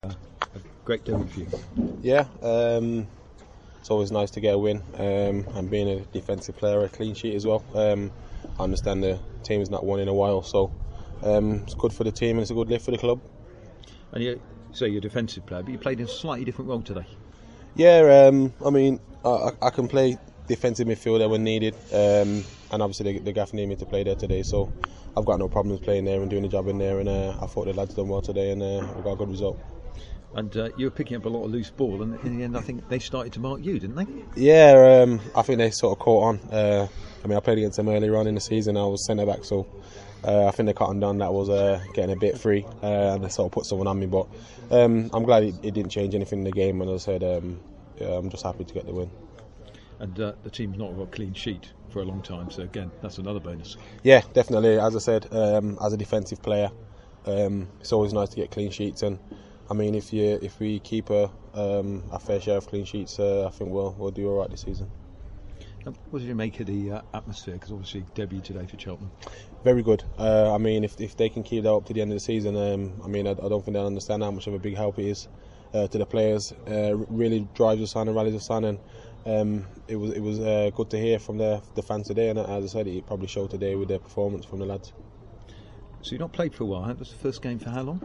A great day for you. Yeah, it's always nice to get a win, and being a defensive player, a clean sheet as well. I understand the team has not won in a while, so it's good for the team and it's a good lift for the club. And you're a defensive player, but you played in a slightly different role today. Yeah, I can play defensive midfielder when needed, and obviously the gaff need me to play there today, so I've got no problems playing there and doing the job in there, and I thought the lads done well today, and we got a good result. And you were picking up a lot of loose ball, and in the end I think they started to mark you, didn't they? Yeah, I think they sort of caught on. I played against them earlier on in the season. I was centre back, so I think they caught on that was getting a bit free, and they sort of put someone on me. But I'm glad it didn't change anything in the game. And as I said, I'm just happy to get the win. And the team's not got a clean sheet for a long time, so again, that's another bonus. Yeah, definitely. As I said, as a defensive player, it's always nice to get clean sheets. And I mean, if we keep a fair share of clean sheets, I think we'll do all right this season. What did you make of the atmosphere? Because obviously debut today for Cheltenham. Very good. I mean, if they can keep that up to the end of the season, I don't think they'll understand how much of a big help it is to the players. Really drives us on and rallies us on, and it was good to hear from the fans today. And as I said, it probably showed today with their performance from the lads. So you've not played for a while. That was the first game for how long?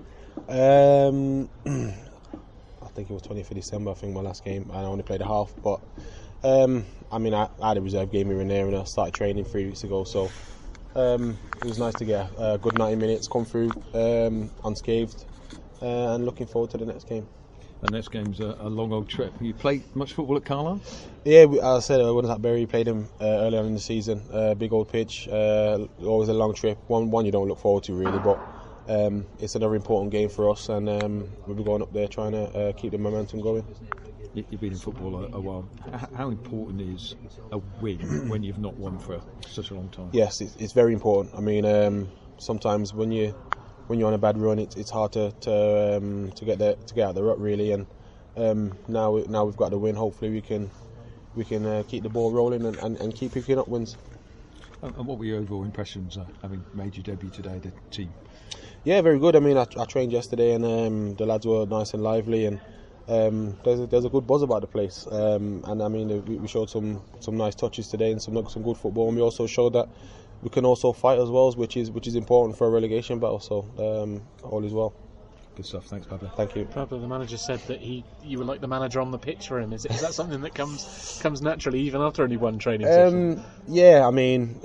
I think it was 20th of December. I think my last game. I only played a half, but I had a reserve game here and there, and I started training 3 weeks ago. So it was nice to get a good 90 minutes, come through unscathed, and looking forward to the next game. The next game's a long old trip. You played much football at Carlisle? Yeah, as I said, when I was at Bury, played him early on in the season. Big old pitch, always a long trip. One you don't look forward to really, but it's another important game for us, and we'll be going up there trying to keep the momentum going. You've been in football a while. How important is a win when you've not won for such a long time? Yes, it's very important. I mean, sometimes when you're on a bad run, it's hard to get out of the rut really. And now we've got the win. Hopefully we can keep the ball rolling and keep picking up wins. And what were your overall impressions having made your debut today, the team? Yeah, very good. I mean, I trained yesterday, and the lads were nice and lively, and there's a good buzz about the place. And I mean, we showed some nice touches today and some good football, and we also showed that we can also fight as well, which is important for a relegation battle. So all is well. Good stuff. Thanks, Pablo. Thank you. Pablo, the manager said that you were like the manager on the pitch for him. Is that something that comes naturally even after only one training session? Yeah, I mean,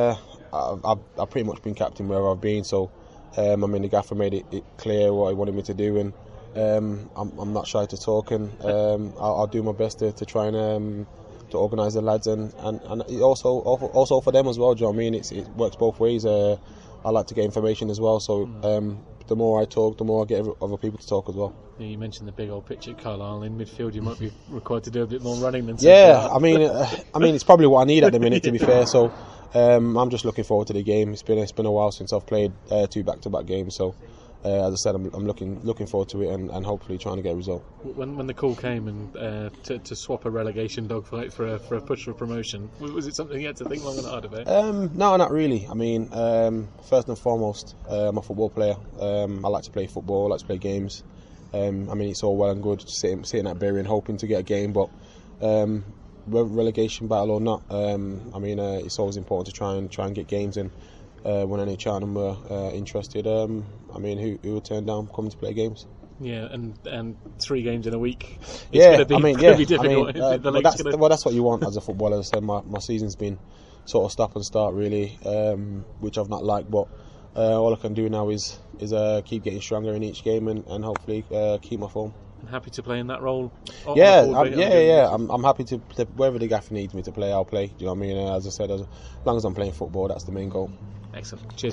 I've pretty much been captain wherever I've been. So I mean, the gaffer made it clear what he wanted me to do, and I'm not shy to talk, and I'll do my best to try and to organise the lads, and it also for them as well. Do you know what I mean? It works both ways. I like to get information as well, so the more I talk, the more I get other people to talk as well. Yeah, you mentioned the big old pitch at Carlisle. In midfield, you might be required to do a bit more running than. Yeah, I mean, it's probably what I need at the minute, to be fair. So I'm just looking forward to the game. It's been a while since I've played 2 back-to-back games, so. As I said, I'm looking forward to it, and hopefully trying to get a result. When the call came and to swap a relegation dogfight for a push for promotion, was it something you had to think long and hard about? No, not really. I mean, first and foremost, I'm a football player. I like to play football. I like to play games. I mean, it's all well and good sitting at Bury and hoping to get a game, but relegation battle or not, I mean, it's always important to try and get games in. When any Cheltenham were interested, I mean, who would turn down coming to play games? Yeah, and 3 games in a week. It's gonna be difficult. That's what you want as a footballer. As I said, my season's been sort of stop and start really, which I've not liked. But all I can do now is keep getting stronger in each game, and hopefully keep my form. I'm happy to play in that role. I'm happy to play, wherever the gaffer needs me to play, I'll play. Do you know what I mean? As I said, as long as I'm playing football, that's the main goal. Excellent. Cheers.